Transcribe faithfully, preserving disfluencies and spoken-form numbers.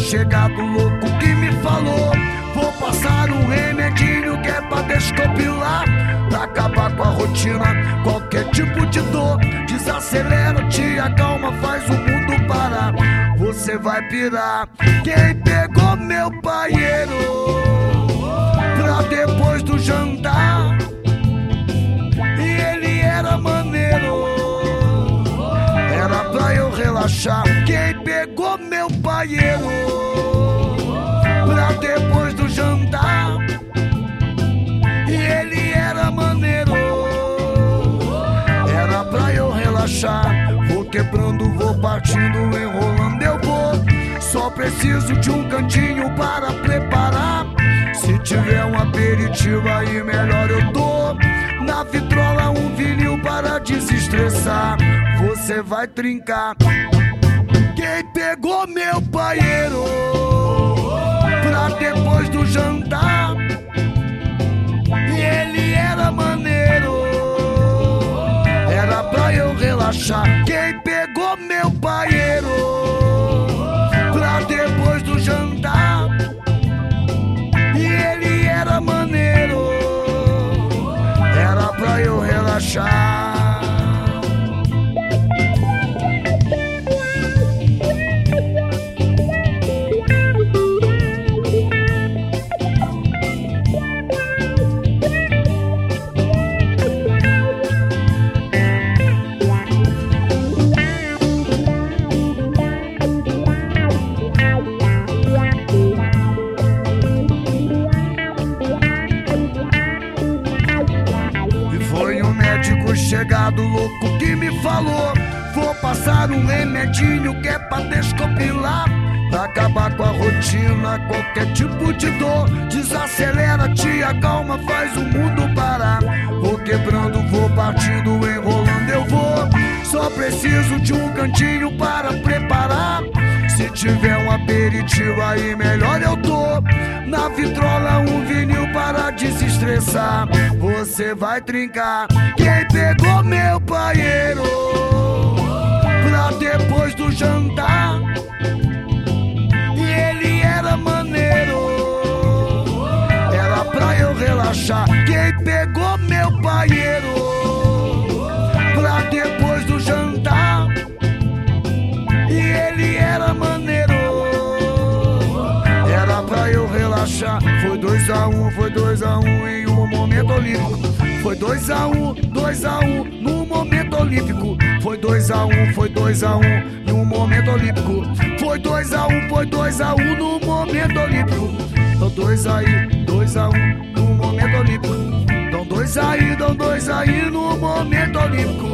chegado louco que me falou: vou passar um remedinho que é pra descopilar, pra acabar com a rotina, qualquer tipo de dor. Desacelera, te acalma, faz o mundo parar. Você vai pirar. Quem pegou meu paieiro pra depois do jantar, e ele era maneiro, era pra eu relaxar. Quem pegou meu paieiro pra depois do jantar, e ele era maneiro, era pra eu relaxar. Vou quebrando, vou partindo, enrolando eu vou. Só preciso de um cantinho para preparar. Se tiver um aperitivo aí melhor eu dou. Na vitrola um vinil para desestressar. Você vai trincar. Quem pegou meu paieiro pra depois do jantar, e ele era maneiro, era pra eu relaxar. Quem pegou meu paieiro pra depois do jantar, e ele era maneiro, era pra eu relaxar. Chegado louco que me falou: vou passar um remedinho que é pra descopilar, pra acabar com a rotina, qualquer tipo de dor. Desacelera, te acalma, faz o mundo parar. Vou quebrando, vou partindo, enrolando eu vou. Só preciso de um cantinho para preparar. Se tiver um aperitivo aí melhor eu tô. Na vitrola um vinil para desestressar. Você vai trincar. Quem pegou meu paieiro pra depois do jantar, e ele era maneiro, era pra eu relaxar. Quem pegou meu paieiro pra depois do jantar, e ele era maneiro, era pra eu relaxar. Foi dois a um, foi dois a um em um momento olímpico. Foi dois a um, dois a um no momento olímpico. Foi dois a um, foi dois a um no momento olímpico. Foi dois a um, foi dois a um no momento olímpico. Então dois aí, dois a um no momento olímpico. Então dois aí, então dois aí no momento olímpico.